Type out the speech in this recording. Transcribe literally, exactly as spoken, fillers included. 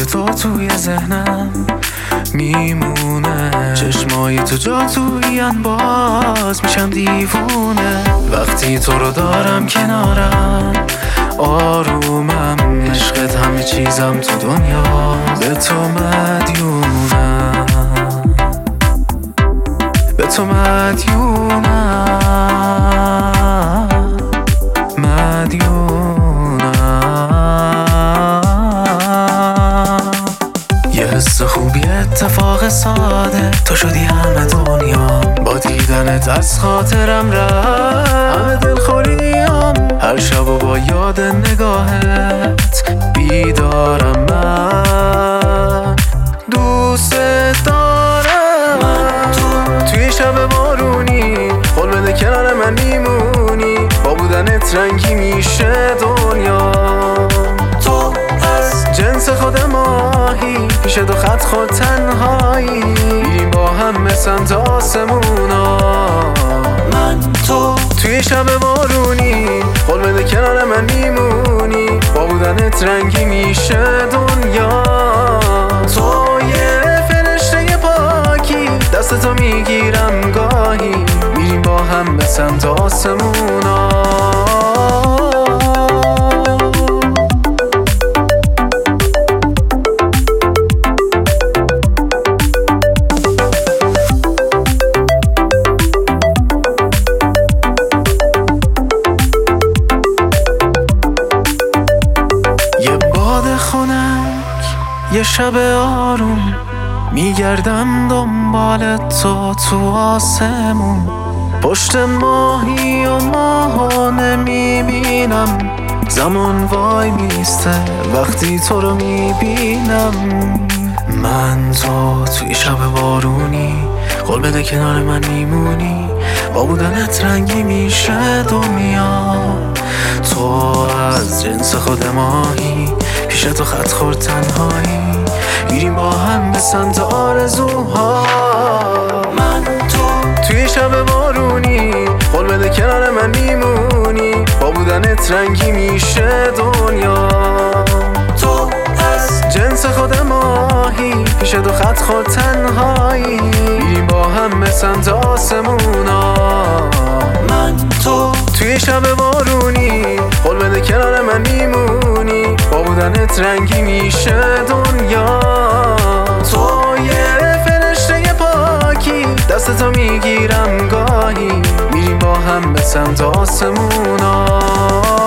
تو توی ذهنم میمونه، چشمای تو جا توین باز میشم دیوونه. وقتی تو رو دارم کنارم آرومم، عشقت همه چیزم تو دنیا، به تو مدیونم، به تو مدیونم، مدیونم. یه حس خوبی اتفاق ساده، تو شدی همه دنیا، با دیدنت از خاطرم رفت همه دلخوریام. هر شب و با یاد نگاهت بیدارم، من دوست دارم. من تو توی شب بارونی قول بده کنار من میمونی، با بودنت رنگی میشه دنیا. تو از جنس خود ماهی، پیش دو خط خود تنهایی، میریم با هم مثل تا آسمونا. من تو توی شب بارونی قول بده کنار من میمونی، با بودنت رنگی میشه دنیا. تو یه فرشته پاکی، دست تو میگیرم گاهی، میریم با هم به سمت آسمونا. یه شب آروم میگردم دنبال تو تو آسمون، پشت ماهی و ماهو نمیبینم، زمان وای میسته وقتی تو رو میبینم. من تو توی شب بارونی قول بده کنار من میمونی، با بودنت رنگی میشه دنیا. تو از جنس خود ماهی، پیش تو خط خورد تنهایی، میریم با هم به سمت آرزوها. من تو توی شب بارونی قول بده کنار من میمونی، با بودنت رنگی میشه دنیا. تو از جنس خود ماهی، پیش دو خط خورد تنهایی، میریم با هم به سمت آسمونا. من تو توی شب بارونی قول بده کنار من میمونی، با بودنت رنگی میشه دنیا. تو یه فرشته پاکی، دست تو میگیرم گاهی، میریم با هم به سمت آسمونا.